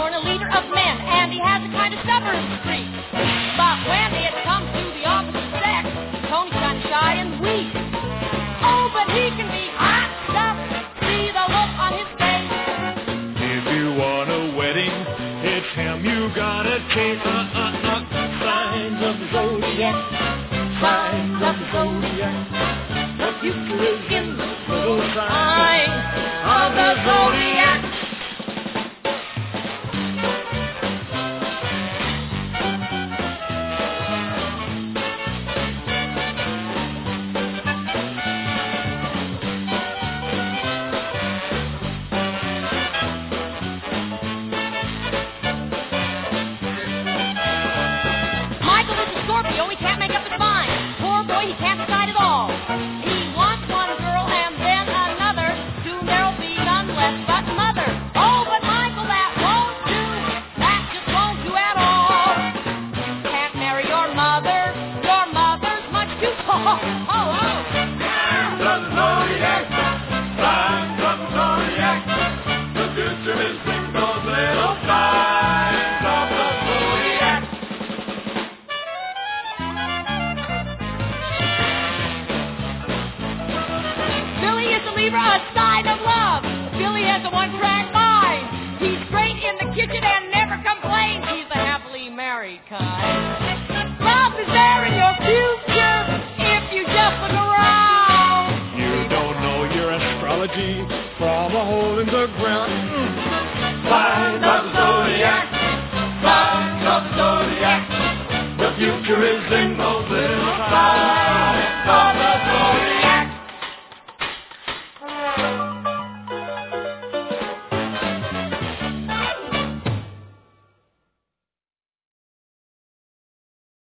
Capricorn, a leader of men, and he has a kind of stubborn streak. But when it comes to the opposite sex, Tony's kind of shy and weak. Oh, but he can be hot stuff. See the look on his face. If you want a wedding, it's him you gotta take. Signs of the zodiac. Signs of the zodiac. The future is in the little signs of the zodiac. Michael is a Scorpio, he can't make up his mind. Poor boy, he can't decide at all. He wants one girl and then another. Soon there'll be none left but mother. Oh, but Michael, that won't do. That just won't do at all. You can't marry your mother. Your mother's much too tall. Oh. Signs of the zodiac. Signs of the zodiac. The future is in those little signs of the zodiac. Billy is a Libra, a sign of love. Billy has a one-track mind. He's great in the kitchen and never complains. He's a happily married kind. Love is there in your future if you just look around. You don't know your astrology from a hole in the ground. Signs of the zodiac. Signs of the zodiac. The future is in those